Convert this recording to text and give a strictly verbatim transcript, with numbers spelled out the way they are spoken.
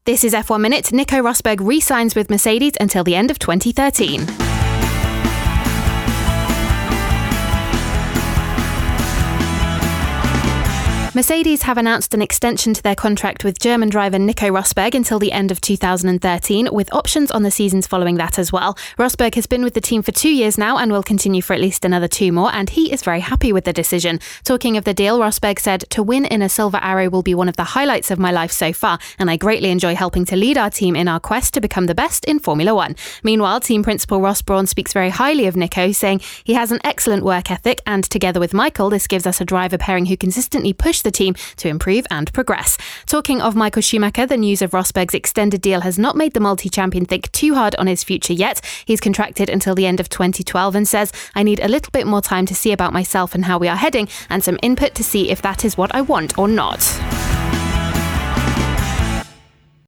This is F one Minute. Nico Rosberg re-signs with Mercedes until the end of twenty thirteen. Mercedes have announced an extension to their contract with German driver Nico Rosberg until the end of two thousand thirteen, with options on the seasons following that as well. Rosberg has been with the team for two years now and will continue for at least another two more, and he is very happy with the decision. Talking of the deal, Rosberg said, "To win in a Silver Arrow will be one of the highlights of my life so far, and I greatly enjoy helping to lead our team in our quest to become the best in Formula One." Meanwhile, team principal Ross Brawn speaks very highly of Nico, saying he has an excellent work ethic, and together with Michael, this gives us a driver pairing who consistently push the team to improve and progress. Talking of Michael Schumacher, the news of Rosberg's extended deal has not made the multi-champion think too hard on his future yet. He's contracted until the end of twenty twelve and says, "I need a little bit more time to see about myself and how we are heading, and some input to see if that is what I want or not."